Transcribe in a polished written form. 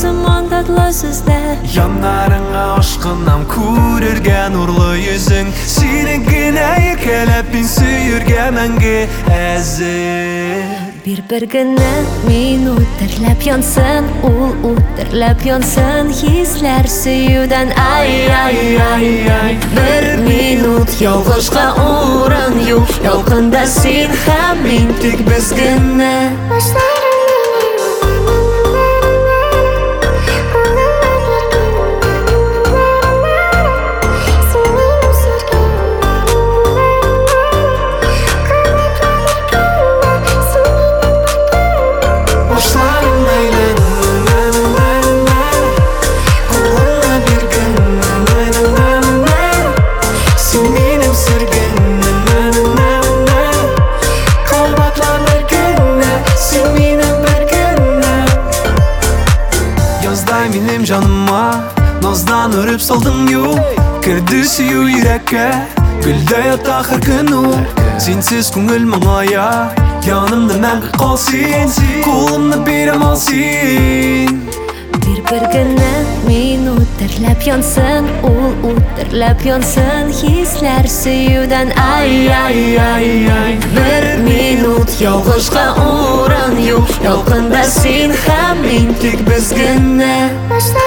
сыман татлы сүзләр. Яннарыңа ашкынам күрергә нурлы йөзең. Сине генә иркәләп мин сөергә мәңге әзер. Bir генә минут терләп янсын, ул үтерләп янсын, хисләр сөюдән. Ай-ай-ай-ай, bir минут ялгышка урын юк. Ялкында син һәм мин, тик без генә. Минем жаныма наздан өріп салдың ю. Кірді сүйу йөрәккә, гөлдә ята һәр көн ул. Синсез күңел моңая, янымда мәңге кал син. Кулымны бирәм ал син. Bir генә минут терләп янсын, ул үтерләп янсын, хисләр сөюдән. Ай-ай-ай-ай, bir минут ялгышка урын юк. Ялкында син һәм мин, тик без генә.